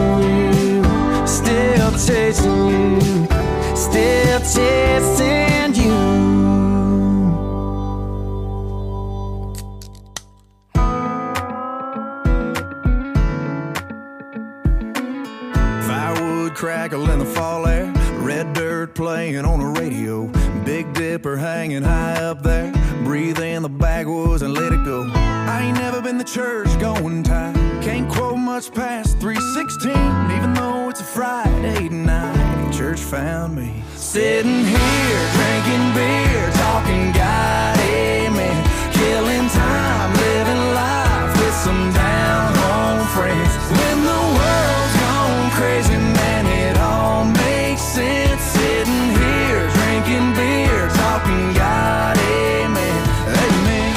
you, still chasing you, still chasing you. Firewood crackle in the fall air, red dirt playing on the radio, Big Dipper hanging high up there. Breathe in the backwoods and let it go. I ain't never been to church going tight, can't quote much past 3:16, even though it's a Friday night. Church found me sitting here drinking beer, talking God, amen, killing time, living life with some down home friends. When the world's gone crazy, man, it all makes sense. Sitting here drinking beer, talking God, amen, amen.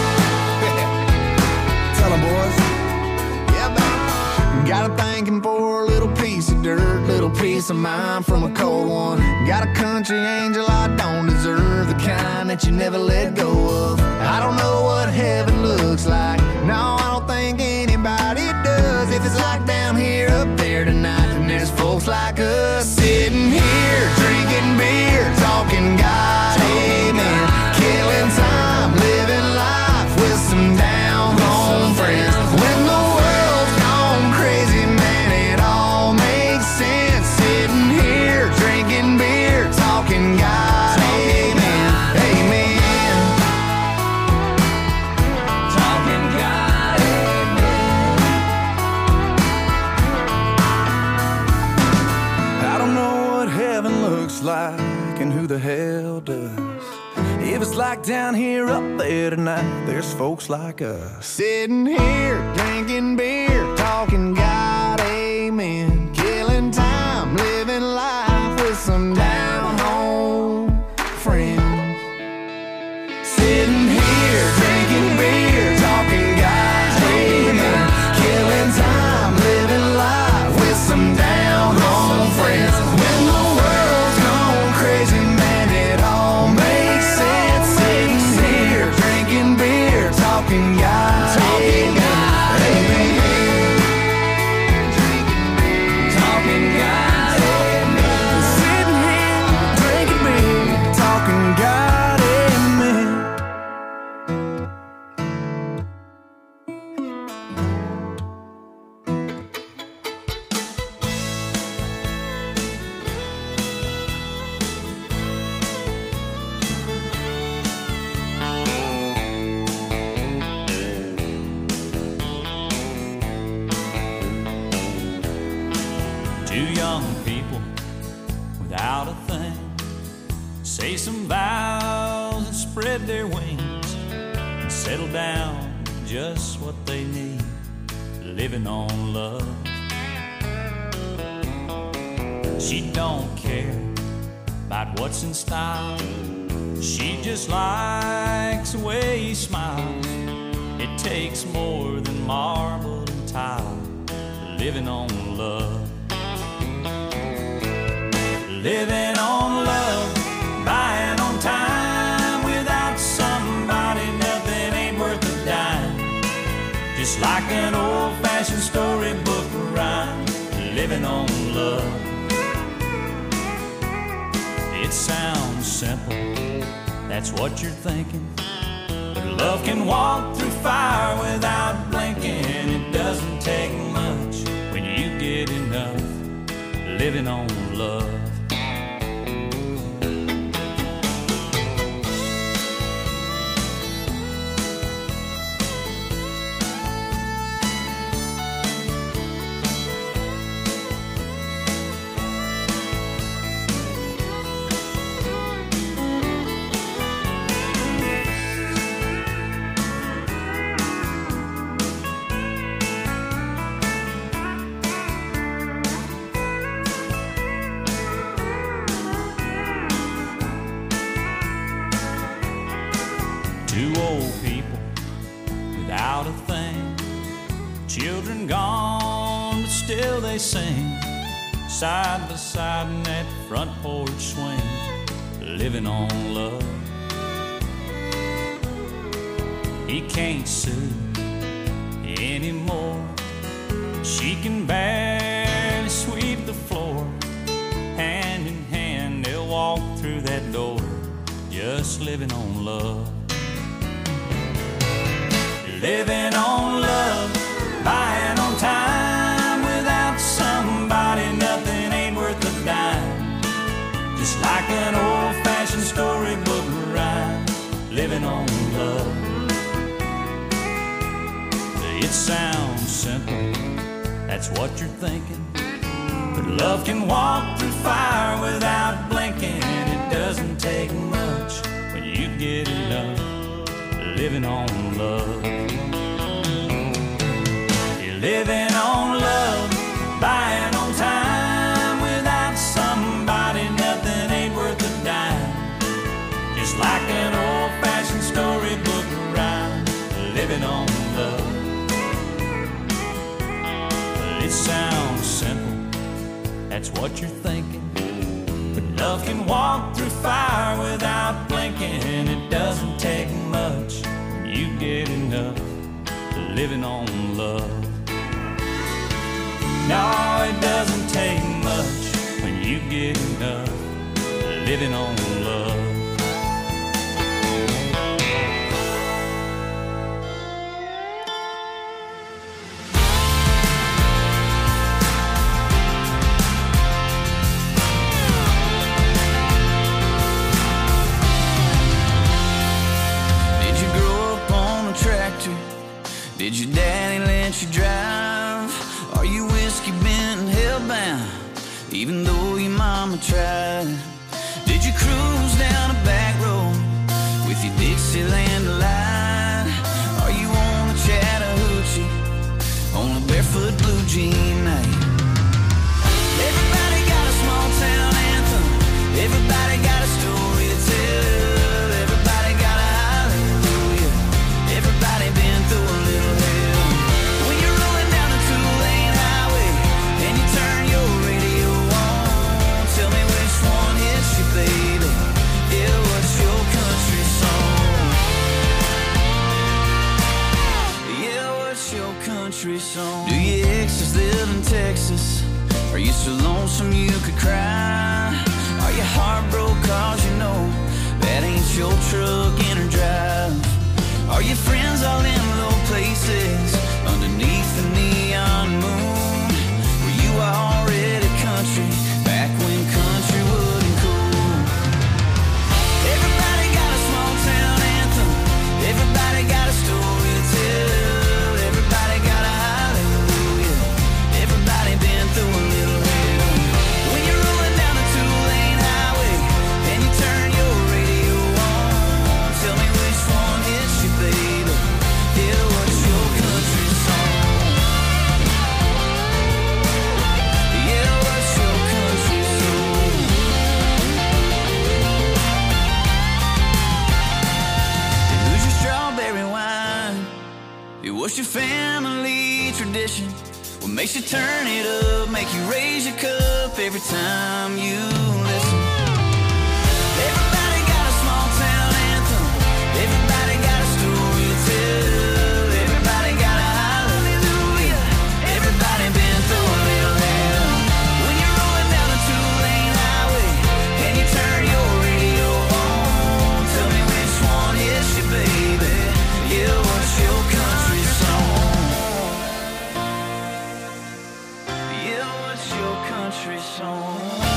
Tell 'em, boys. Yeah, man. Got a thanking for a little piece of dirt, little piece of mind from a cold one. Got a country angel I don't deserve, the kind that you never let go of. I don't know what heaven looks like, no, I don't think anybody does. If it's like down here, up there tonight, then there's folks like us sitting here drinking beer, talking God, amen, killing time, living life with some down home friends. When the world's gone crazy, man, it all makes sense. Sitting here drinking beer, talking God, amen, amen, talking God, amen. I don't know what heaven looks like and who the hell does. If it's like down here, up there tonight, there's folks like us sitting here drinking beer, talking God, amen, killing time, living life with some down home friends. Sitting here drinking beer, talking God, amen, killing time, living life with some down home friends. When the world's gone crazy, man, it all makes sense. Sitting here drinking beer, talking God, talking God, amen, talking God, amen. Sitting here drinking beer, talking God, amen. Two young people without a thing say some vows and spread their wings and settle down just what they need, living on love. She don't care about what's in style, she just likes the way he smiles. It takes more than marble and tile, living on love. Living on love, buying on time. Without somebody, nothing ain't worth a dime. Just like an old-fashioned storybook rhyme, living on love. It sounds simple, that's what you're thinking, but love can walk through fire without blinking. It doesn't take much when you get enough, living on love. Two old people without a thing, children gone, but still they sing, side by side in that front porch swing, living on love. He can't sue anymore, she can bear just living on love. Living on love, buying on time. Without somebody, nothing ain't worth a dime. Just like an old-fashioned storybook rhyme. Living on love. It sounds simple, that's what you're thinking. But love can walk through fire without blinking. It doesn't take much when you get enough. Living on love. You're living on love, buying on time. Without somebody, nothing ain't worth a dime. Just like an old-fashioned storybook rhyme. Living on love. It sounds simple, that's what you're thinking. But love can walk through fire without blinking. It doesn't take much when you get enough. Living on love. No, it doesn't take much when you get enough. Living on love. Did your daddy let you drive? Are you whiskey bent and hellbound, even though your mama tried? Did you cruise down a back road with your Dixieland delight? Are you on a Chattahoochee on a barefoot blue jean night? Everybody got a small town anthem. Everybody got a story to tell. Everybody got a hallelujah. Everybody been through a little hell. When you're rolling down the two-lane highway and you turn your radio on, tell me which one hits you, baby. Yeah, what's your country song? Yeah, what's your country song? Do your exes live in Texas? Are you so lonesome you could cry? Are you heartbroken cause you know that ain't your truck in her drive? Are your friends all in low places underneath the neon moon? Were you already country back when country wasn't cool? Everybody got a small town anthem. Everybody got a story to tell. Everybody got a hallelujah. Everybody been through a little hell. When you're rolling down the two-lane highway and you turn your radio on, tell me which one hits you, baby. Yeah, what's your country song? Yeah, what's your country song? Who's your strawberry wine? What's your family tradition? What makes you turn it up, make you raise your cup every time you listen? Everybody got a small town anthem. Everybody got a story to tell. Everybody got a hallelujah. Everybody been through a little hell. When you're rolling down a two-lane highway and you turn your radio on, tell me which one hits you, baby. Yeah, what's your country song? Yeah, what's your country song?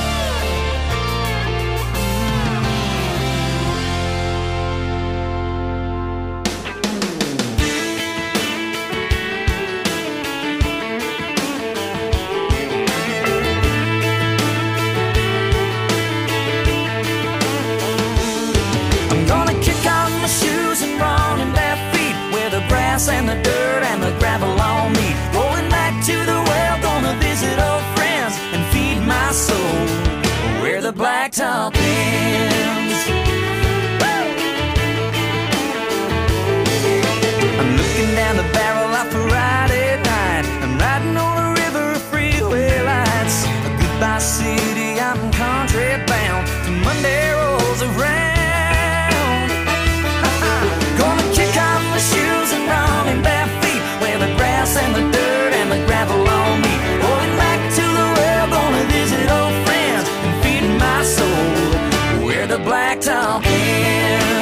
I'm gonna kick off my shoes and run in bare feet where the grass and the dirt and the gravel all meet. Going back to the well, gonna visit old friends and feed my soul where the blacktop ends. Woo! I'm looking down the barrel of a Friday night. I'm riding on a river of freeway lights. A goodbye city, I'm country bound. Monday rolls around. Gonna kick off my shoes and run in bare feet where the grass and the dirt and the gravel all meet. Going back to the well, gonna visit old friends and feed my soul where the blacktop ends.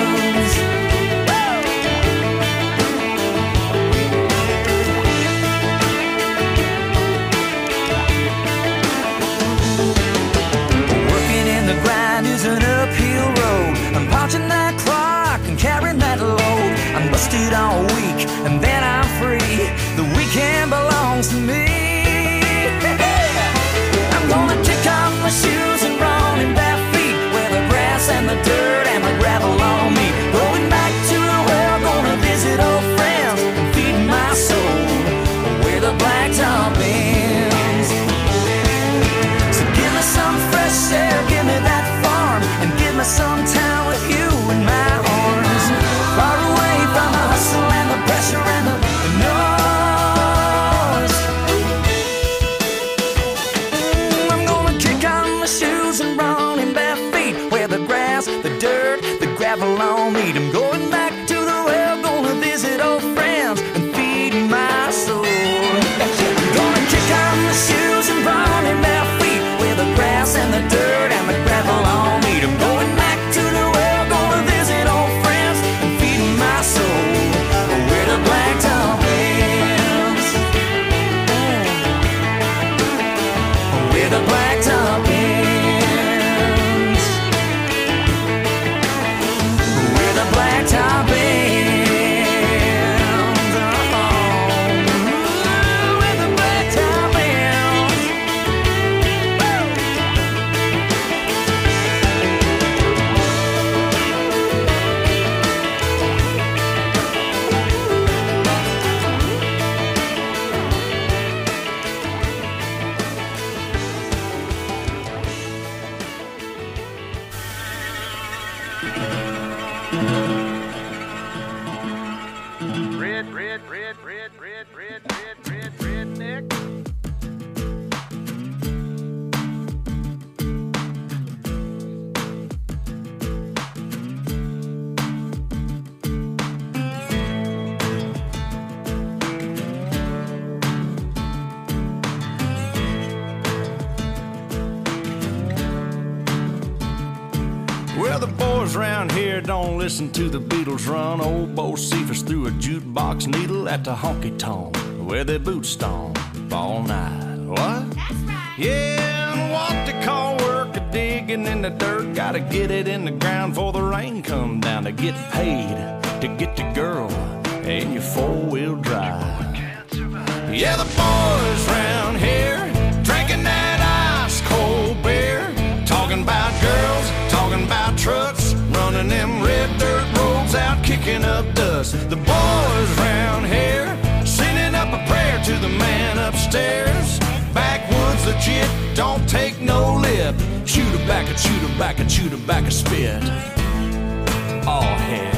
Well, the boys around here don't listen to the Beatles run. Old Bo Cephas threw a jukebox needle at the honky-tonk where they boot stomp all night. What? That's right. Yeah, and what they call work a digging in the dirt. Gotta get it in the ground before the rain come down to get paid, to get the girl in your four-wheel drive. Yeah, the boys round here drinking that ice cold beer, talking about girls, talking about trucks, running them red dirt roads out, kicking up dust. The boys round here sending up a prayer to the man upstairs. Backwoods legit, don't take no lip. Shoot her back, shoot her back, shoot her back a spit. Oh heck.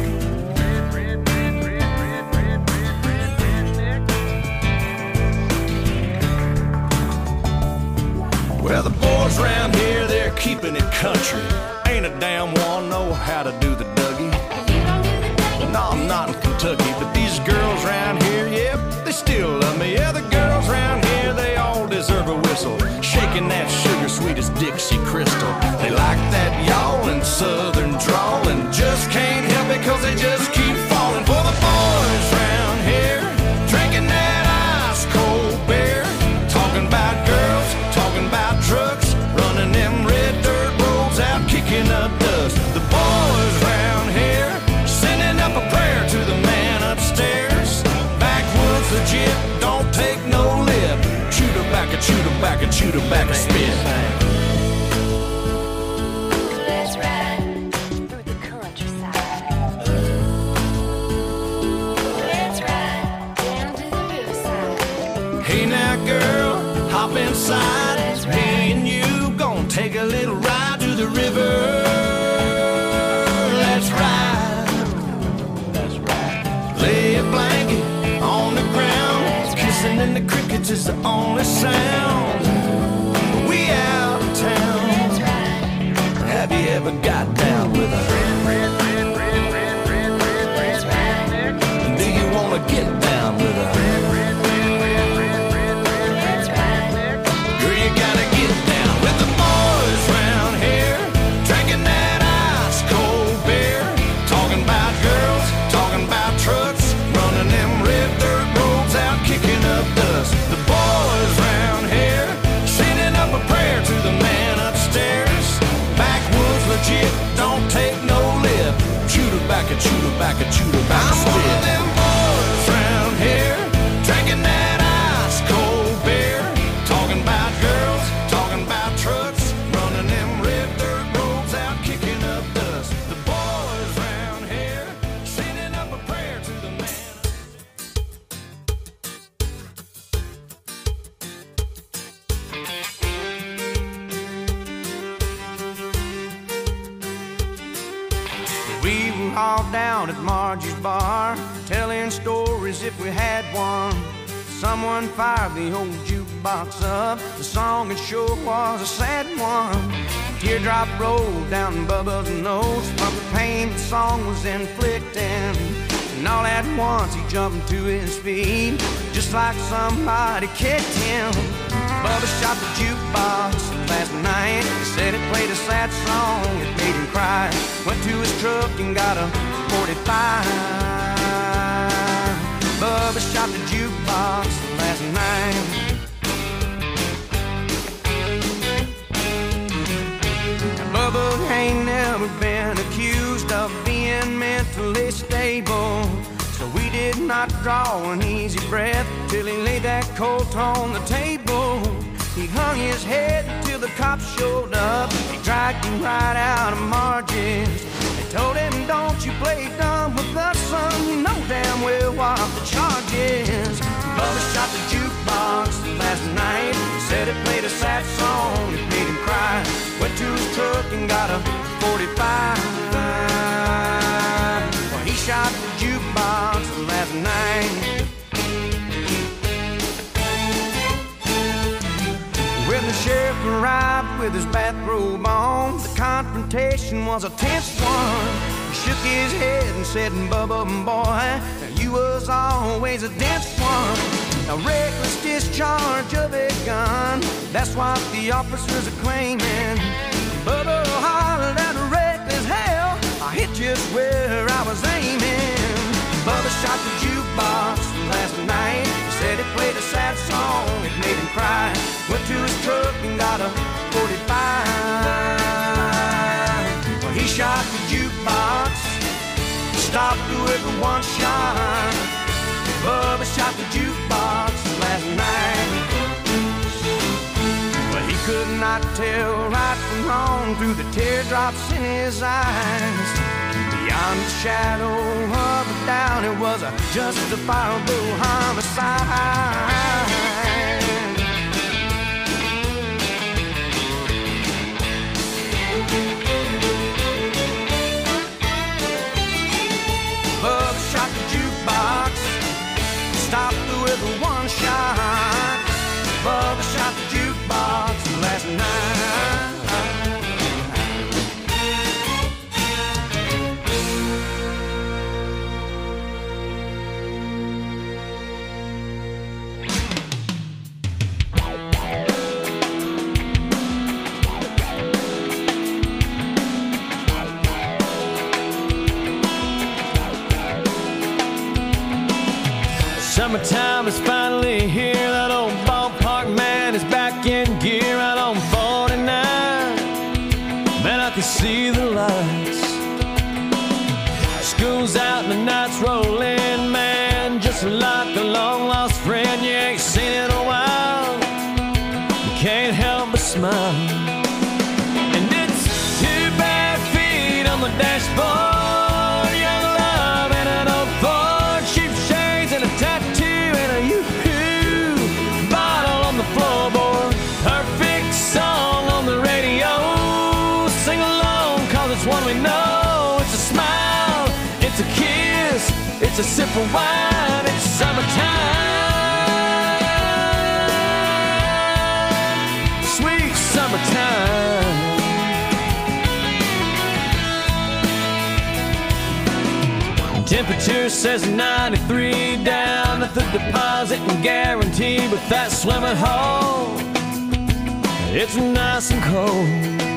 Well, the boys around here, they're keeping it country. Ain't a damn one know how to do the Dougie. You don't do the Dougie? No, I'm not in Kentucky, but these girls around here, yep, they still love me. Yeah, the girls around here, they all deserve a whistle. Shaking that sugar sweet as Dixie Crystal. They like that yawling southern drawl and just can't help it cause they just keep falling for the boys around here. Drinking that ice cold beer, talking about girls, talking about trucks, running them red dirt roads out, kicking up dust. The boys round here sending up a prayer to the man upstairs. Backwoods legit, don't take no lip. Shoot her back and shoot her back and shoot her back and spit. Let's ride through the countryside. Let's ride down to the riverside. Hey now girl, hop inside. Me and you gon' take a little ride to the river. Let's ride. That's right. Lay a blanket on the ground. Kissing in the crickets is the only sound. We out of town. Let's ride. Have you ever got down with a Let's ride. Do you wanna get down with a Let's ride. Girl, you gotta get down with the boys round here, drinking that ice cold beer, talking about girls, talking about trucks, running them red dirt roads out, kicking up dust. The boys round here sending up a prayer to the man upstairs. Backwoods legit, don't take no lip. Shoot her back and shoot her back and shoot her back. I'm one of them boys round here, drinking that ice cold beer, talking about girls, talking about trucks, running them red dirt roads out, kicking up dust. The boys round here sending up a prayer to the man. We were all down at Margie's bar, telling stories if we had one. Someone fired the old jukebox up. The song it sure was a sad one. A teardrop rolled down Bubba's nose from the pain the song was inflicting. And all at once he jumped to his feet, just like somebody kicked him. Bubba shot the jukebox last night. He said it played a sad song, it made him cry. Went to his truck and got a 45. Bubba shot the jukebox last night. Now, Bubba ain't never been accused of being mentally stable, so we did not draw an easy breath till he laid that colt on the table. He hung his head till the cops showed up. He dragged him right out of Margie's. They told him, don't you play dumb with us, son. You know damn well what the charge is. Bubba shot the jukebox last night. He said it played a sad song, it made him cry. Went to his truck and got a 45. Well, he shot the jukebox last night. When the sheriff arrived with his bathrobe on, the confrontation was a tense one. He shook his head and said, Bubba, boy, you was always a dense one. A reckless discharge of a gun, that's what the officers are claiming. Bubba hollered at a reckless where I was aiming. Bubba shot the jukebox last night. He said he played a sad song, it made him cry. Went to his truck and got a 45. Well, he shot the jukebox, stopped with one shot. Bubba shot the jukebox last night. But he could not tell right from wrong through the teardrops in his eyes. Beyond the shadow of a doubt, it was a justifiable homicide. Bubba shot the jukebox, stopped with one shot. Bubba shot the jukebox last night. Summertime is finally here. That old ballpark man is back in gear out on 49. Man, I can see the lights. School's out and the nights roll in, man. Just like a long lost friend you ain't seen in a while. You can't help but smile. And it's 2 bare feet on the dashboard. Young love and an old Ford, cheap shades and a tattoo and a yoo-hoo bottle on the floorboard. Perfect song on the radio. Sing along cause it's one we know. It's a smile, it's a kiss, it's a sip of wine. It's summertime, sweet summertime. Temperature says 93 down at the deposit and guarantee, but that swimming hole, it's nice and cold.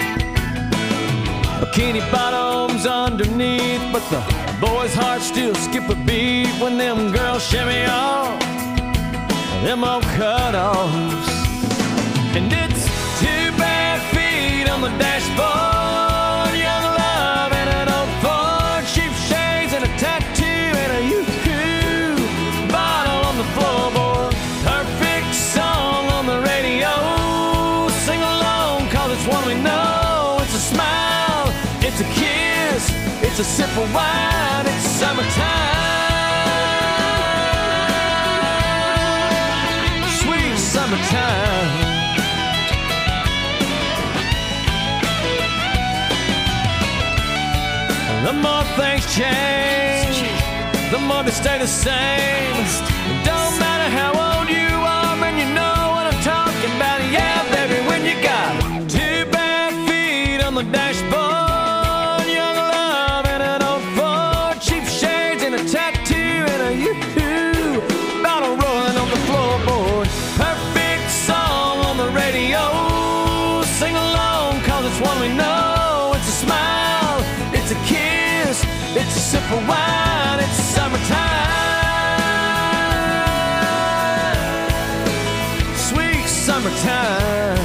Bikini bottoms underneath, but the boys' hearts still skip a beat when them girls shimmy off them old cutoffs. And it's 2 bare feet on the dashboard. Young love and an old Ford, cheap shades and a tattoo and a yoo-hoo bottle on the floorboard. Perfect song on the radio. Sing along cause it's one we know. It's a smile, it's a kiss, it's a sip of wine. It's summertime, sweet summertime. The more things change, the more they stay the same. It don't matter how old you are, man, you know what I'm talking about. Yeah, baby, when you got 2 bare feet on the dashboard. Young love and an old Ford, cheap shades and a tattoo and a yoo-hoo bottle rolling on the floorboard. Perfect song on the radio. Sing along cause it's one we know. It's a smile, it's a kiss, it's a sip of wine. It's summertime, sweet summertime.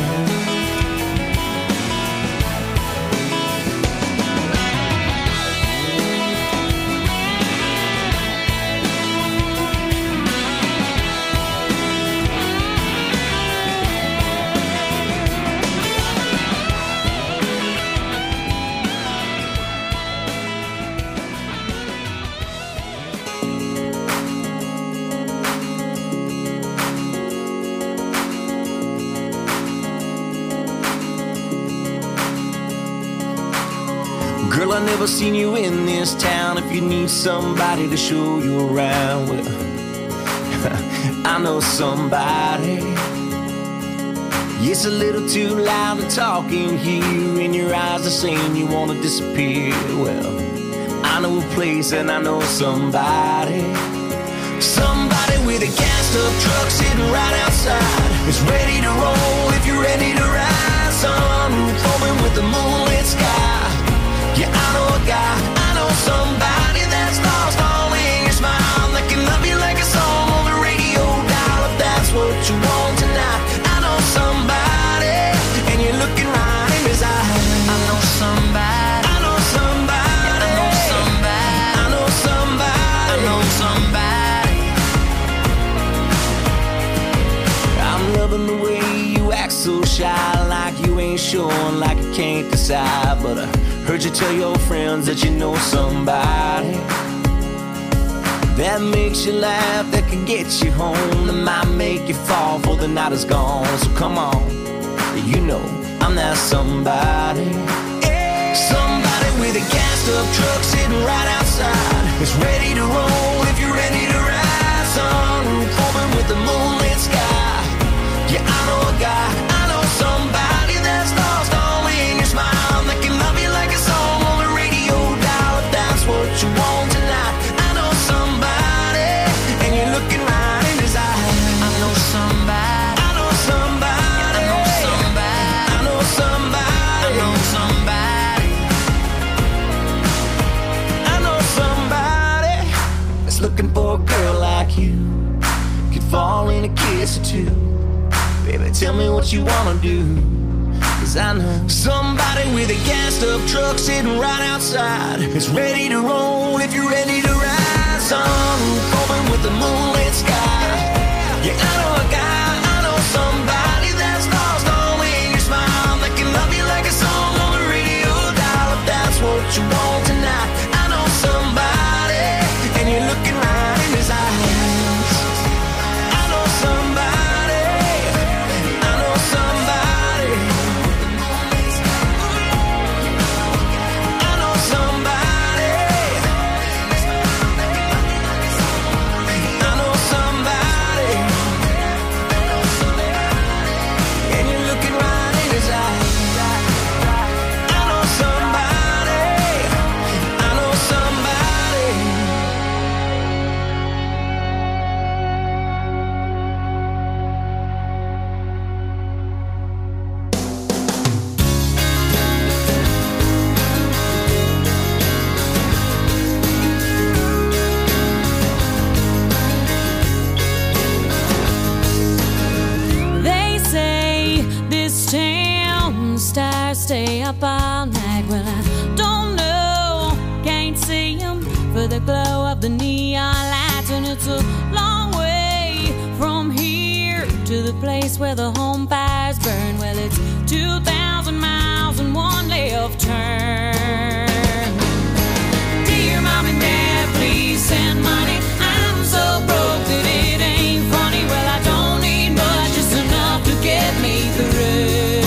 Girl, I never seen you in this town. If you need somebody to show you around, well, I know somebody. It's a little too loud to talk in here, and your eyes are saying you wanna disappear. Well, I know a place and I know somebody. Somebody with a gassed up truck sitting right outside. It's ready to roll if you're ready to ride. Sunroof open with the moonlit sky. Yeah, I know a guy, I know somebody. so shy, like you ain't sure, like you can't decide. But I heard you tell your friends that you know somebody that makes you laugh, that can get you home, that might make you fall before the night is gone. So come on, you know I'm that somebody. Somebody with a gassed up truck sitting right outside. It's ready to roll if you're ready to ride. Sunroof open with the moonlit sky. Yeah, I know a guy, I know somebody that's lost all in your smile, that can love you like a song on the radio dial. If that's what you want tonight, I know somebody, and you're looking right in his eyes. I know somebody, I know somebody, I know somebody, I know somebody, I know somebody, I know somebody that's looking for a girl like you, could fall in a kiss or two. Baby, tell me what you wanna do, 'cause I know somebody with a gassed up truck sitting right outside. It's ready to roll if you're ready to ride. Sunroof open with the moonlit sky. Yeah, I know a guy, I know somebody that's lost all in your smile, that can love you like a song on the radio dial. If that's what you want tonight, I know somebody, and you're looking right in his eyes. I know somebody, I know somebody, I know somebody, I know somebody, and you're looking right in his eyes. I know somebody, I know somebody. They say this town stars stay up all night. Well, I don't know, can't see 'em for the glow of the neon lights. And it's a long way from here to the place where the home fires burn. Well, it's 2,000 miles and one left turn. Dear Mom and Dad, please send money. I'm so broke that it ain't funny. Well, I don't need much, just enough to get me through.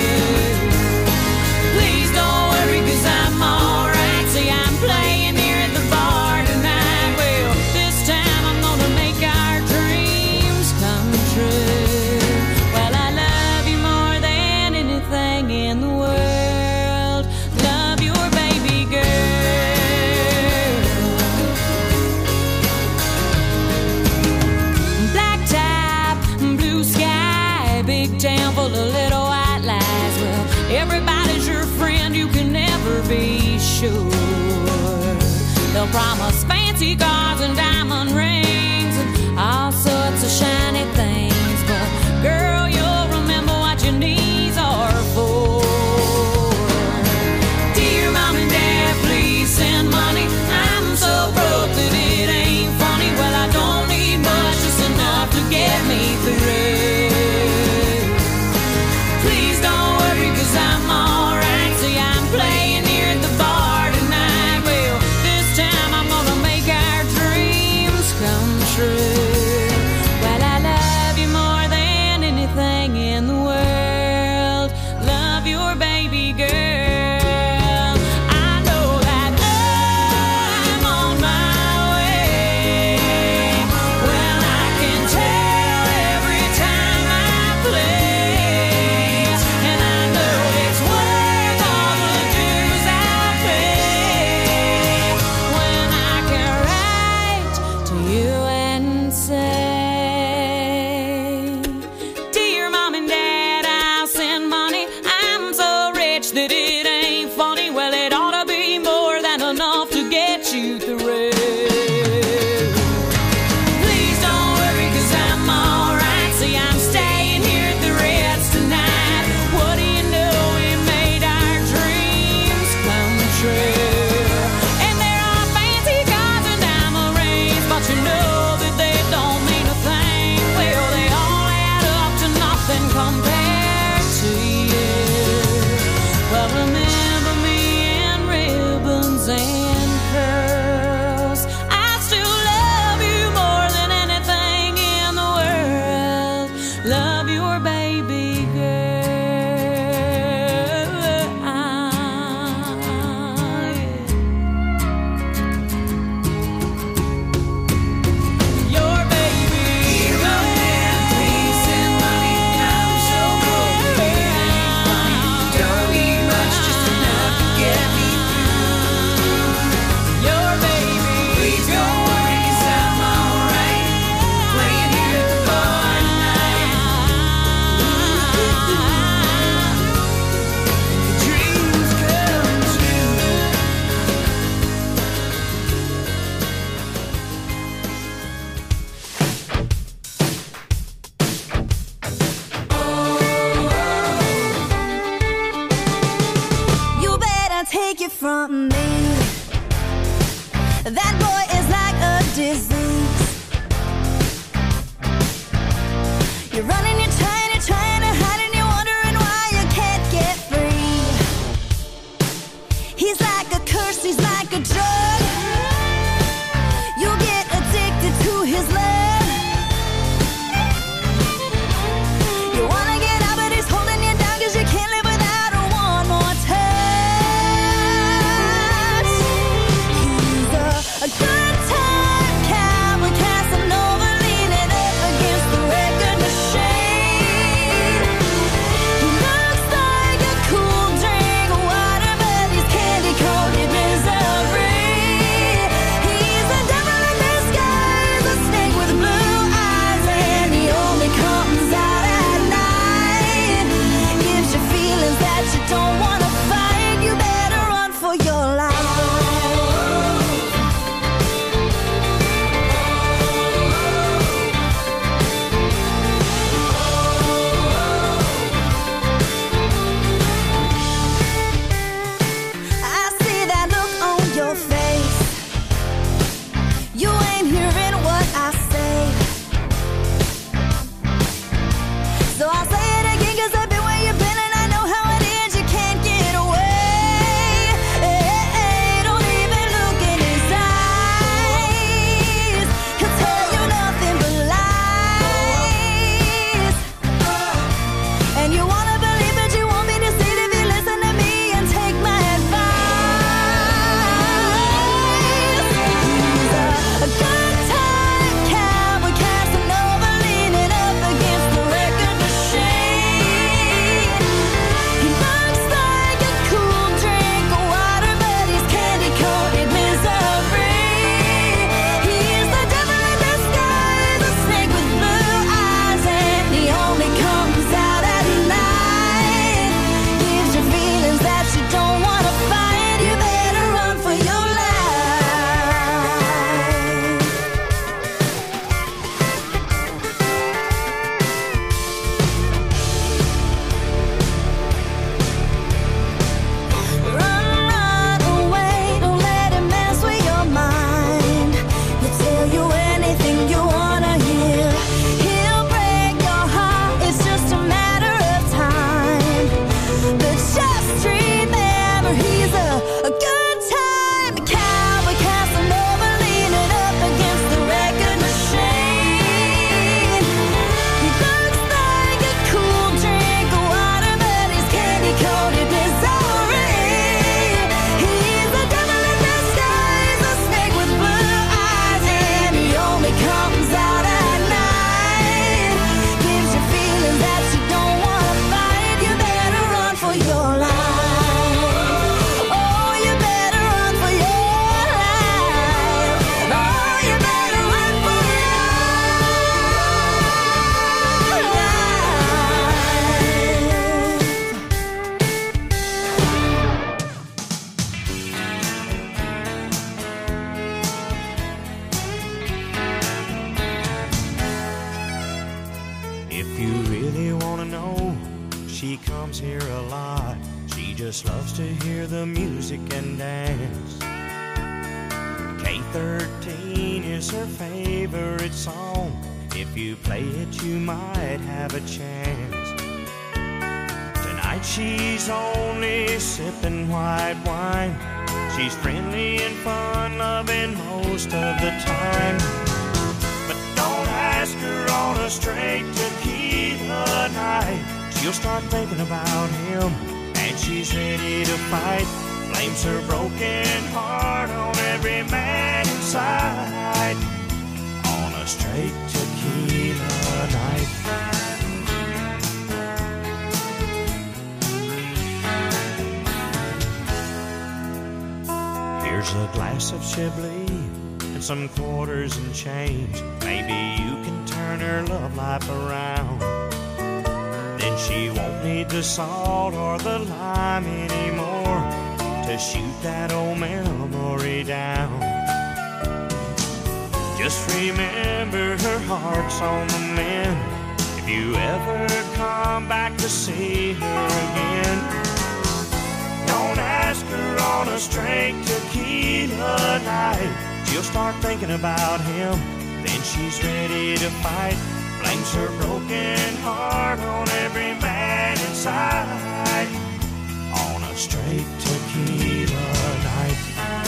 Please don't worry, 'cause I'm alright. See, I'm playing here at the bar tonight. Well, this time I'm gonna make our dreams come true. Well, I love you more than anything in the world. Love your baby girl. Black top, blue sky, big town full of little white lies. Well, everybody's your friend, you can never be sure. They'll promise fancy cars and diamond rings and all sorts of shiny things, but girl, you'll remember what your knees are for. Dear Mom and Dad, please send money. I'm so broke that it ain't funny. Well, I don't need much, just enough to get me through. Please don't worry, 'cause I'm alright. See, I'm playing here at the bar tonight. Well, this time I'm gonna make our dreams come true. Well, I love you you from me. That boy is like a disease. You're running, you're trying to hide, and you're wondering why you can't get free. He's like a curse, he's like a drug. You'll get addicted to his love. You wanna get out, but he's holding you down, 'cause you can't live without one more touch. He's a good time cowboy, Casanova, leaning up against the record machine. He looks like a cool drink of water, but he's candy-coated misery. He's a devil in disguise, a snake with blue eyes, and he only comes out at night. Gives you feelings that you don't want to fight. You better run for your life. I see that look on your face. You ain't hearing what I say. So I'll say it again, 'cause I've been where you've been, and I know how it is. You can't get away. Don't even look in his eyes. He'll tell you nothing but lies. And you wanna believe, but you won't be deceived if you listen to me and take my advice. He's a good time cowboy, Casanova, leaning up against the record machine. He looks like a cool drink of water, but he's candy-coated misery. He's the devil in disguise, a snake with blue eyes, and he only comes out at night. Gives you feelings that you don't want to fight. You better run for your life. Run away, don't let him mess with your mind. He'll tell you anything you wanna hear. He'll break your heart, it's just a matter of time. But just remember, he's a good time cowboy, Casanova, leaning up against the record machine. He looks like a cool drink of water, but he's candy-coated misery. He's a devil in disguise, a snake with blue eyes, and he only comes out at night. Gives you feelings that you don't want to fight. You better run for your life. Oh, you better run for your life. Oh, you better run for your If you really want to know, she comes here a lot. She just loves to hear the music and dance. K13 is her favorite song. If you play it, you might have a chance. Tonight she's only sipping white wine. She's friendly and fun-loving most of the time. But don't ask her on a straight tequila night. She'll start thinking about him, and she's ready to fight. Blames her broken heart on every man inside. On a straight tequila night. Here's a glass of Chablis and some quarters and change. Maybe you can turn her love life around. Then she won't need the salt or the lime anymore to shoot that old memory down. Just remember her heart's on the mend. If you ever come back to see her again, don't ask her on a straight tequila night. She'll start thinking about him, then she's ready to fight. Blames her broken heart on every man inside. On a straight tequila night.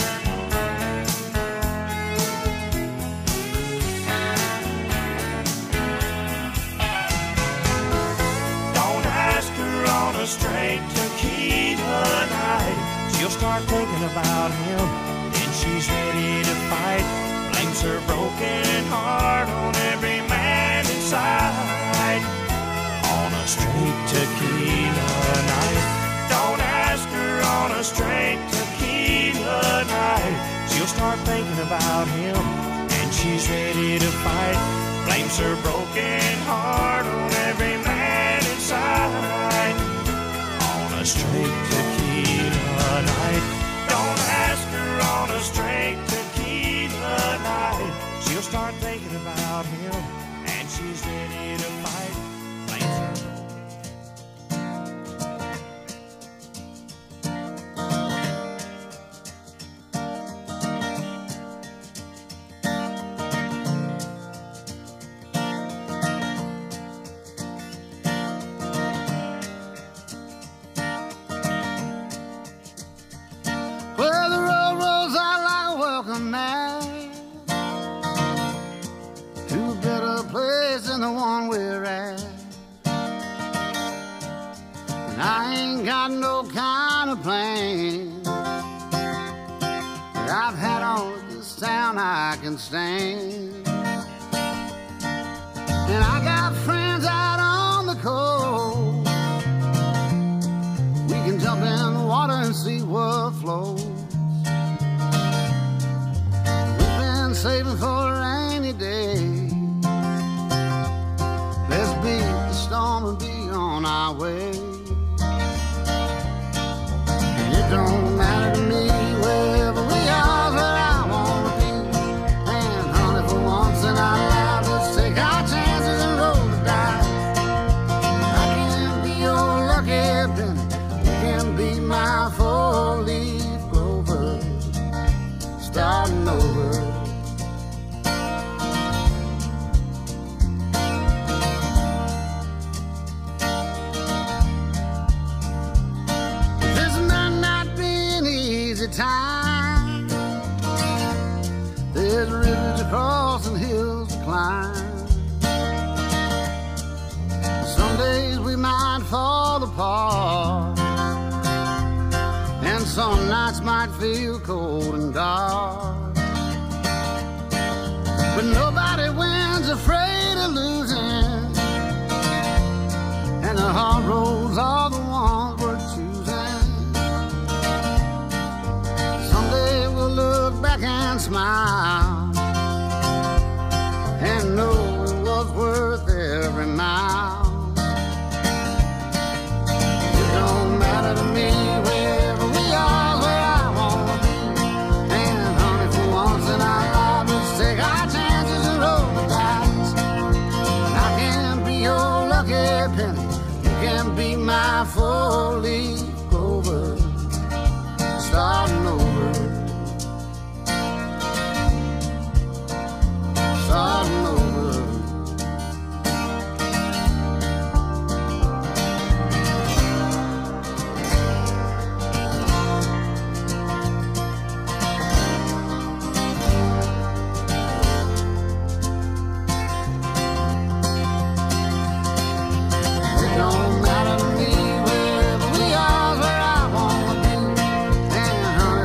Don't ask her on a straight tequila night. She'll start thinking about him, then she's ready to fight. Blames her broken heart on every man inside. On a straight tequila night. Don't ask her on a straight tequila night. She'll start thinking about him, and she's ready to fight. Blames her broken heart on every man inside. On a straight tequila night. Don't ask her on a straight tequila night. She'll start thinking about him, and she's ready to fight. Blames her. Well, the road rolls out like a welcome mat to a better place than the one we're at. And I ain't got no kind of plan that I've had all of this town I can stand. And I got friends out on the coast. We can jump in the water and see what flows. We've been saving for a rainy day. Let's beat the storm and be on our way. It don't matter to me wherever we are, where I wanna be. And honey, for once in our lives, let's take our chances and roll the dice. I can be your lucky penny, you can be my four-leaf clover, starting over. This might not be an easy time. There's rivers to cross and hills to climb. Some days we might fall apart, and some nights might feel cold and dark. But nobody wins afraid of losing, and the hard roads are the ones worth choosing. Someday we'll look back and smile and know it was worth every mile. It don't matter to me wherever we are, where I wanna be. And honey, for once in our lives, let's take our chances and roll the dice. I can be your lucky penny, you can be my four-leaf clover, starting over, starting over. It don't matter to me wherever we are, where I wanna be. And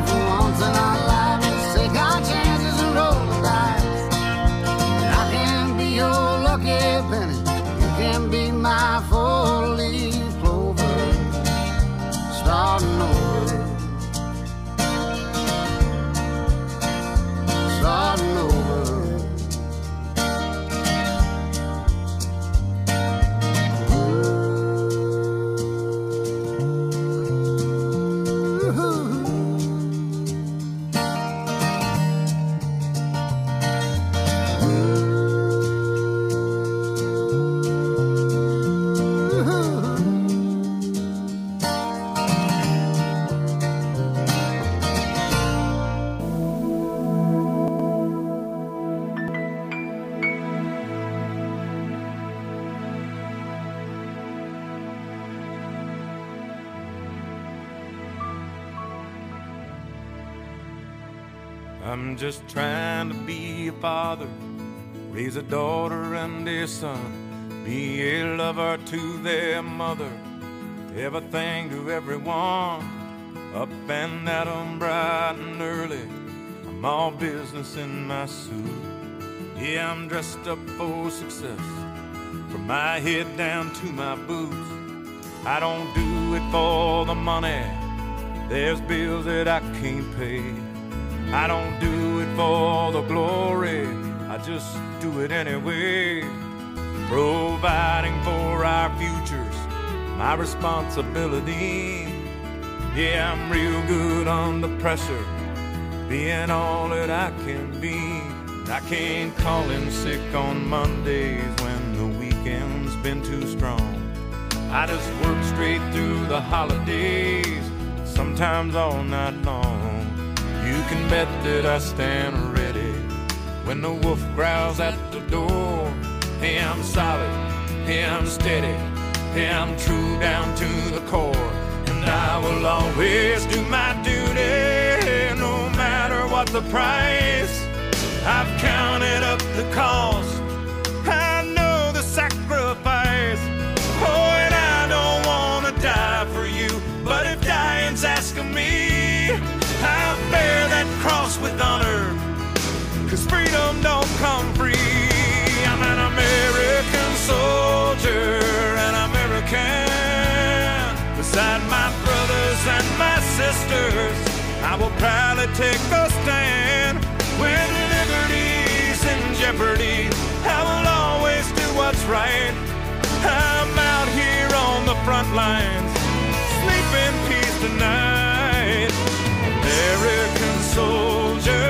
I'm just trying to be a father, raise a daughter and a son, be a lover to their mother, everything to everyone, up and at 'em bright and early. I'm all business in my suit. Yeah, I'm dressed up for success, from my head down to my boots. I don't do it for the money, there's bills that I can't pay. I don't do it for the glory, I just do it anyway. Providing for our futures, my responsibility. Yeah, I'm real good under pressure, being all that I can be. I can't call in sick on Mondays when the weekend's been too strong. I just work straight through the holidays, sometimes all night long. You can bet that I stand ready when the wolf growls at the door. Hey, I'm solid, hey, I'm steady, hey, I'm true down to the core. And I will always do my duty, no matter what the price. I've counted up the cost, I know the sacrifice. Oh, and I don't want to die for you, but if dying's asking me, I'll bear that cross with honor, 'cause freedom don't come free. I'm an American soldier, an American. Beside my brothers and my sisters, I will proudly take a stand. When liberty's in jeopardy, I will always do what's right. I'm out here on the front lines, sleep in peace tonight. American soldier,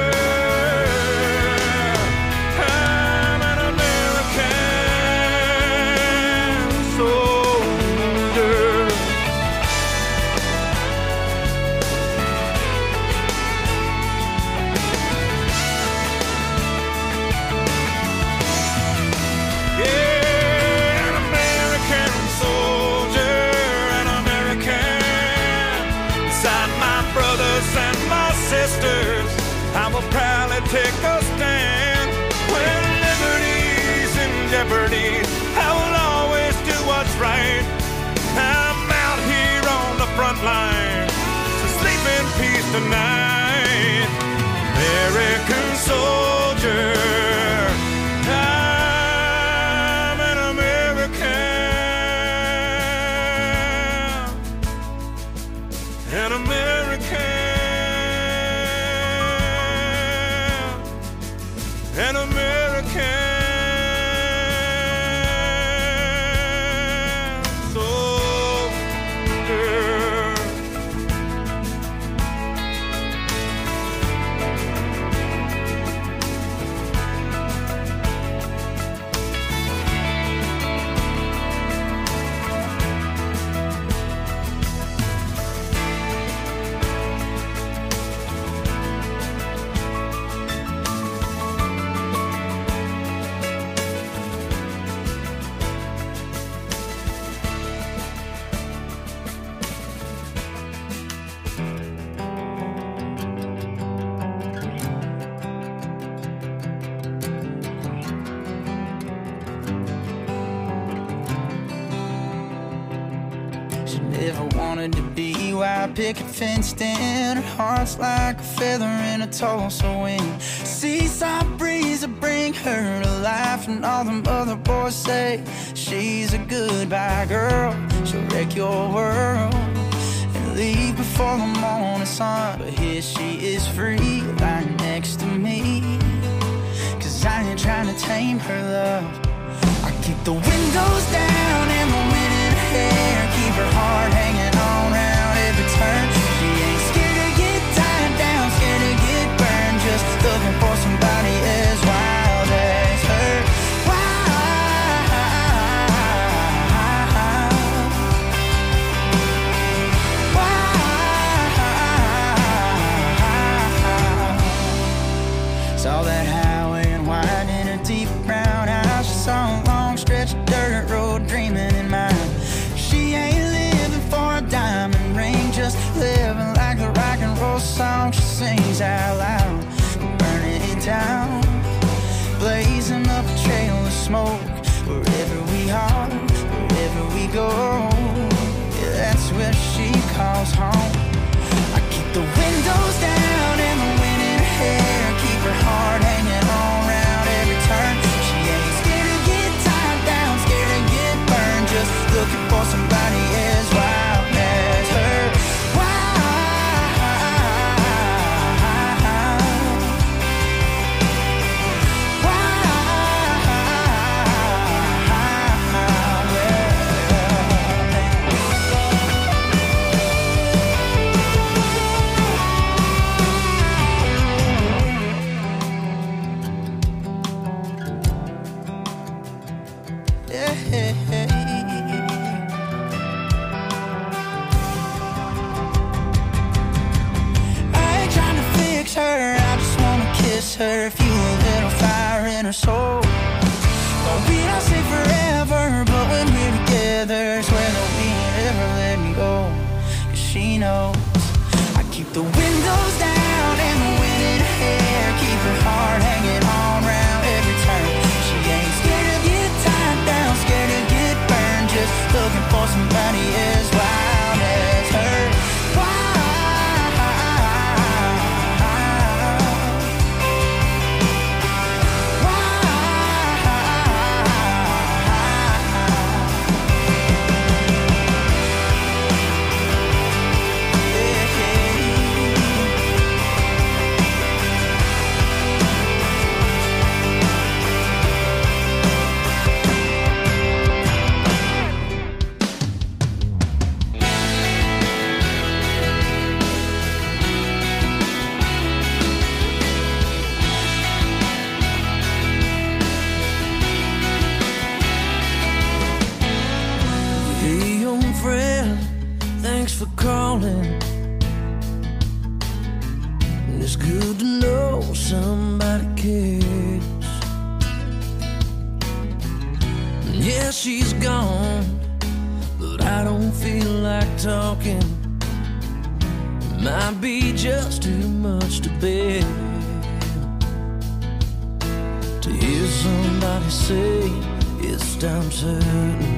I'm an American soldier. Yeah, an American soldier, an American. Beside my brothers and my sisters, I will proudly take a stand. When liberty's in jeopardy, I will always do what's right. I'm out here on the front line, so sleep in peace tonight. American soldier, I'm an American, an American, an American soldier. She never wanted to be white picket fenced in. Her heart's like a feather in a Tulsa wind. Seaside breeze will bring her to life, and all them other boys say she's a goodbye girl. She'll wreck your world and leave before the morning sun. But here she is free, lying next to me, 'cause I ain't trying to tame her love. I keep the windows down and the wind in her hair, keep her heart hanging on round every turn. She ain't scared to get tied down, scared to get burned, just looking for somebody as wild as her. Saw that highway and wide in her deep brown eyes. She saw a long stretch of dirt road dreaming in mind. She ain't living for a diamond ring, just living like the rock and roll song she sings out loud. town, blazing up a trail of smoke. Wherever we are, wherever we go, yeah, that's where she calls home. I keep the windows down and the wind in her hair, keep her heart hanging on round every turn. She ain't scared to get tied down, scared to get burned, just looking for somebody as wild as her. Her, fuel a little fire in her soul. Won't be not say forever, but when we're together, swear that we ain't ever let me go. 'Cause she knows I keep the windows down and the wind in her hair, keep her heart hanging on round every turn. She ain't scared to get tied down, scared to get burned, just looking for somebody as wild as her. Calling. It's good to know somebody cares. Yeah, she's gone, but I don't feel like talking. It might be just too much to bear to hear somebody say it stops hurting.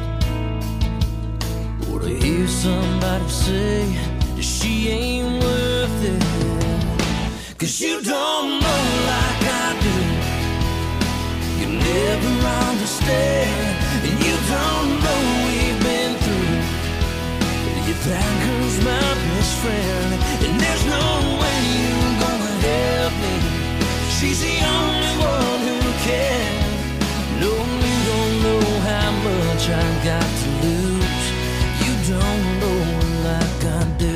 To hear somebody say that she ain't worth it. 'Cause you don't know like I do, you never understand, and you don't know we've been through. You think who's my best friend, and there's no way you're gonna help me. She's the only one who can. No, you don't know how much I got to lose. Don't know like I do.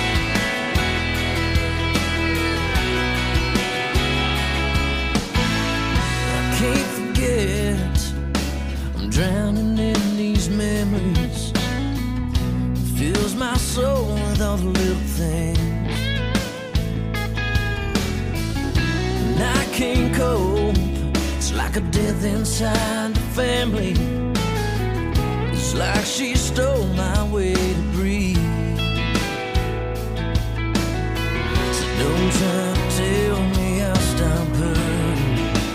I can't forget, I'm drowning in these memories. It fills my soul with all the little things, and I can't cope. It's like a death inside the family. It's like she stole my way to breathe. So don't try to tell me I'll stop hurting,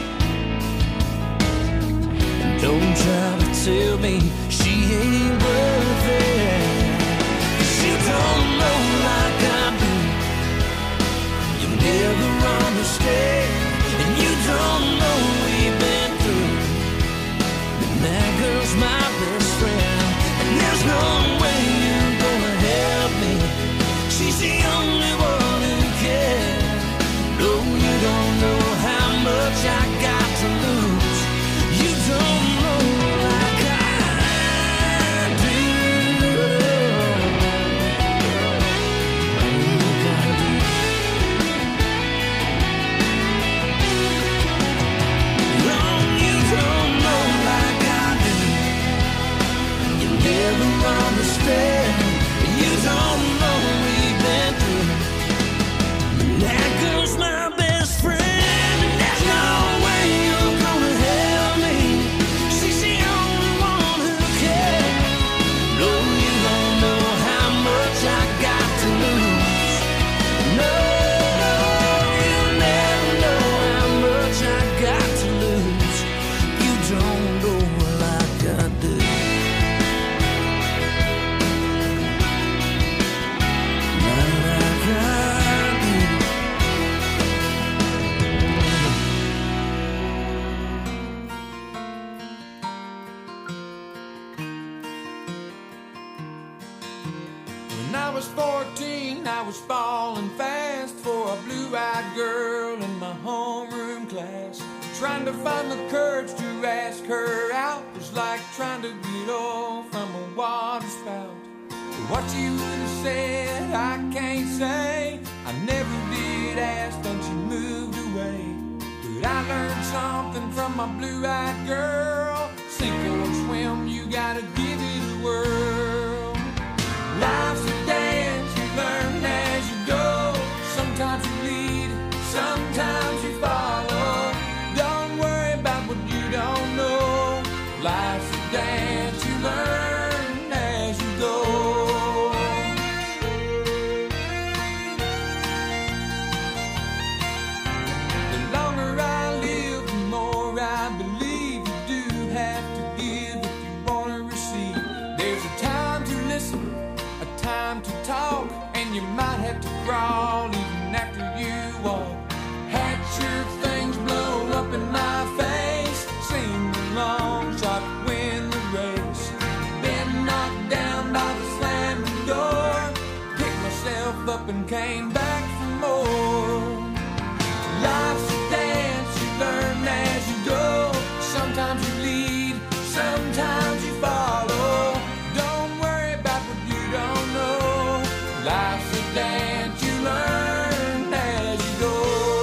and don't try to tell me she ain't worth it. 'Cause you don't know like I do, you never understand, and you don't know we've been through. And that girl's my best friend, and there's no When I was 14, I was falling fast for a blue-eyed girl in my homeroom class. Trying to find the courage to ask her out was like trying to get off from a water spout. What you would have said, I can't say. I never did ask, then she moved away. But I learned something from my blue-eyed girl. Sink or swim, you gotta give it a whirl. Life's a dance, you learn as you go. Sometimes you lead, sometimes you follow. Don't worry about what you don't know. Life's a dance, you learn as you go. And you might have to crawl even after you walk. Had your things blow up in my face. Seemed a long shot to win the race. Been knocked down by the slamming door. Picked myself up and came back for more. Life's a dance, you learn as you go. Sometimes you lead, sometimes you follow. Don't worry about what you don't know. Life's a dance, you learn as you go.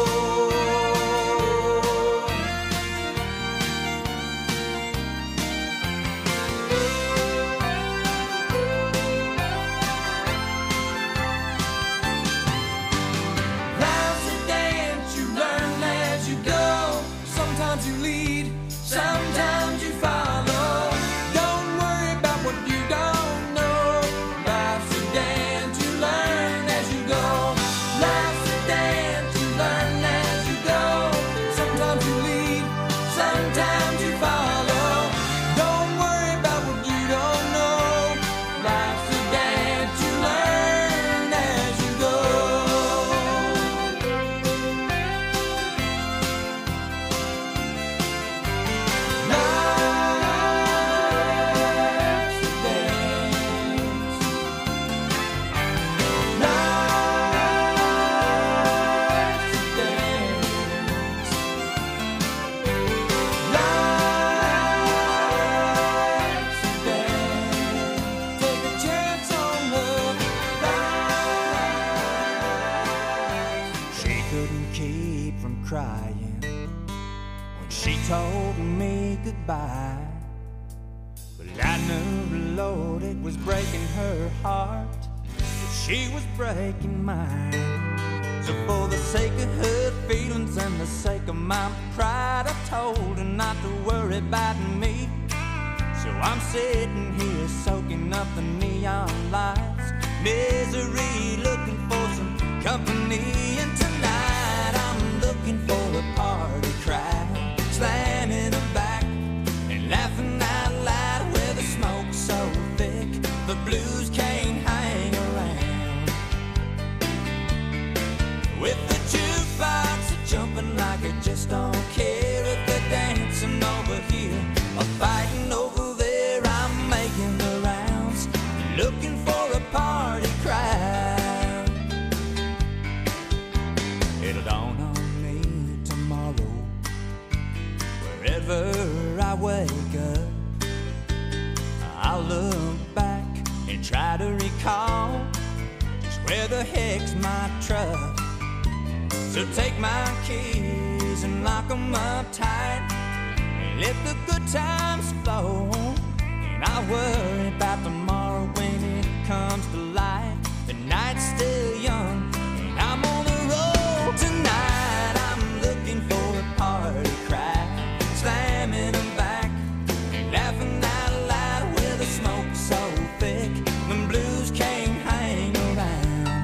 Life's a dance, you learn as you go. Sometimes you lead, sometimes you follow. Don't worry about what you don't know. Life's a dance, you learn as you go. Life's a dance, you learn as you go. Sometimes you lead, sometimes you follow. Don't worry about what you don't know. Life's a dance, you learn as you go. She couldn't keep from crying when she told me goodbye. But I knew, Lord, it was breaking her heart, that she was breaking mine. So for the sake of her feelings and the sake of my pride, I told her not to worry about me. So I'm sitting here soaking up the neon lights, misery, looking for some company. And tonight I'm looking for a party crowd, slamming her back and laughing out loud, where the smoke's so thick the blues can't hang around. With the jukebox jumping like it just don't care if they're dancing over here or fighting over there. I'm making the rounds, looking for a party crowd. It'll dawn on me tomorrow, wherever I wake up, I'll look back and try to recall just where the heck's my truck. So take my keys and lock them up tight, and let the good times flow. And I'll worry about tomorrow when it comes to light. The night's still young and I'm on the road. Tonight I'm looking for a party crowd, slamming them back and laughing out loud, where the smoke's so thick the blues can't hang around.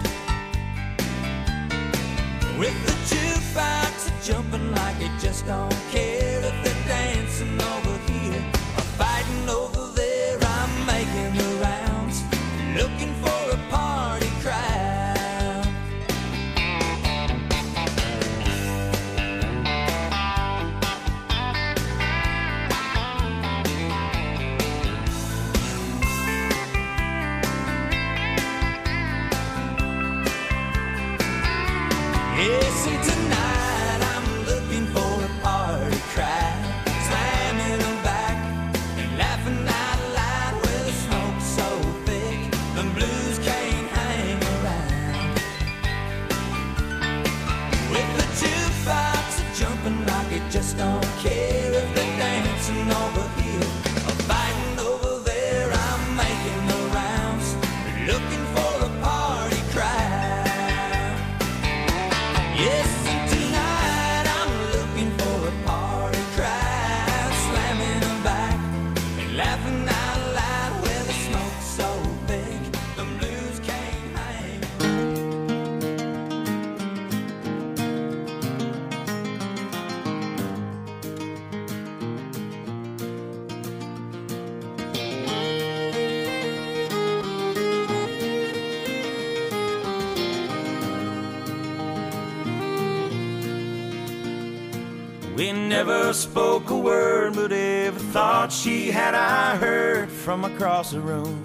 With the jukebox jumping like it just don't care if they're dancing over here or fighting over there. I'm making the rounds, looking for a party crowd. and tonight I'm looking for a party crowd, slamming them back and laughing out loud with the smoke so thick the blues can't hang around. With the jukebox jumping like it just don't care if they're dancing over here or fighting over there. I'm making the rounds, looking for a party crowd. Yes, and tonight I'm looking for a party crowd, slamming them back and laughing out loud with the smoke so thick the blues can't hang. We never spoke a word, but every thought she had I heard from across the room.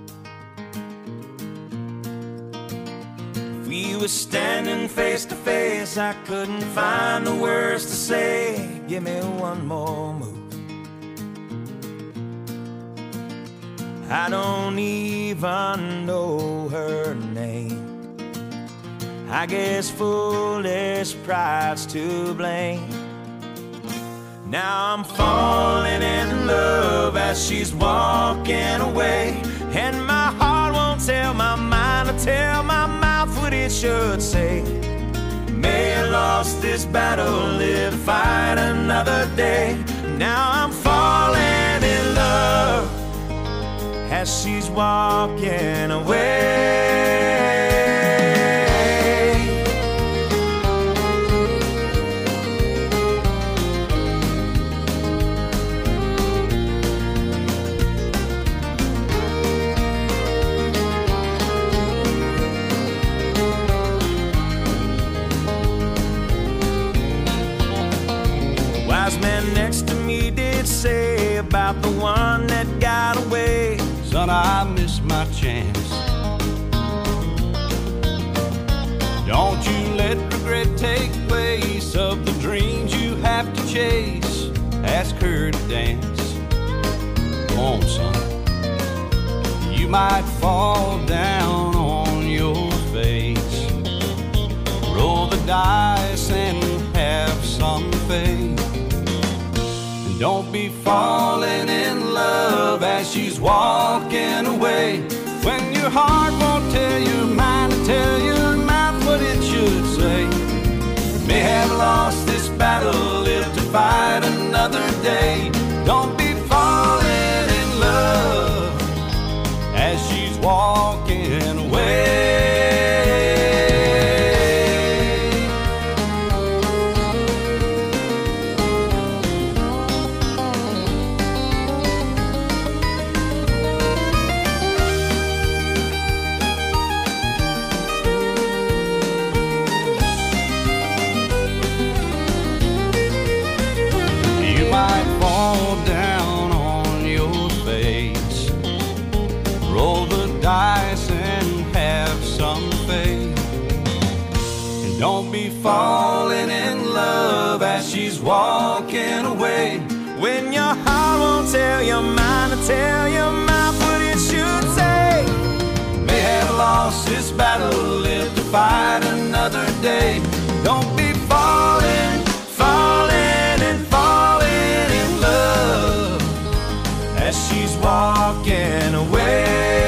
If we were standing face to face, I couldn't find the words to say. Give me one more move. I don't even know her name. I guess foolish pride's to blame. Now I'm falling in love as she's walking away, and my heart won't tell my mind or tell my mouth what it should say. May I lost this battle, live to fight another day. Now I'm falling in love as she's walking away. Wise man next to me did say about the one that got away, son, I missed my chance. Don't you let regret take place of the dreams you have to chase. Ask her to dance. Come on, son. You might fall down on your face. Roll the dice and have some faith. Don't be falling in love as she's walking away, when your heart won't tell your mind and tell your mouth what it should say. May have lost this battle, live to fight another day. Don't be falling in love as she's walking away. Don't be falling in love as she's walking away, when your heart won't tell your mind to tell your mouth what it should say. May have lost this battle, live to fight another day. Don't be falling, falling and falling in love as she's walking away.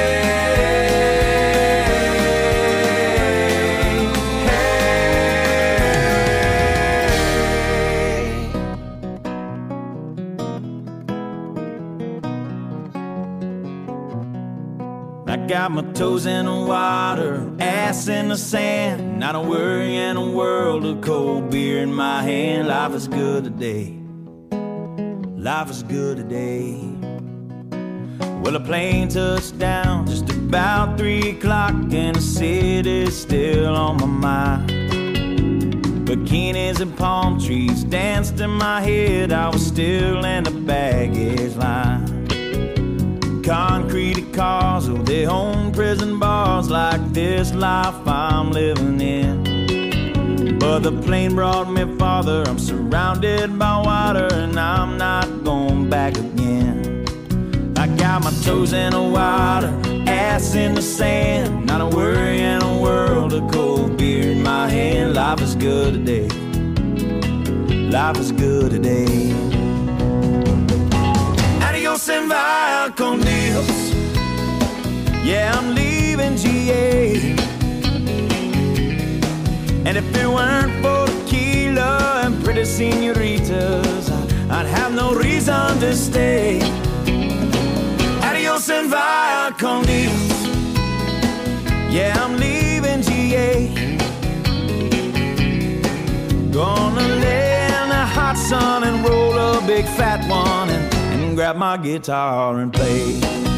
Got my toes in the water, ass in the sand, not a worry in a world of cold beer in my hand. Life is good today, life is good today. Well, a plane touched down just about 3 o'clock, and the city's still on my mind. Bikinis and palm trees danced in my head, I was still in the baggage line. Concrete cars, oh, they own prison bars, like this life I'm living in. But But the plane brought me farther. I'm surrounded by water, and I'm not going back again. I got my toes in the water, ass in the sand, not a worry in a world, a cold beer in my hand. Life is good today. Life is good today. Adios and via con Dios. Yeah, I'm leaving GA. And if it weren't for tequila and pretty senoritas, I'd have no reason to stay. Adios and via con Dios. Yeah, I'm leaving GA. Gonna lay in the hot sun and roll a big fat one and grab my guitar and play.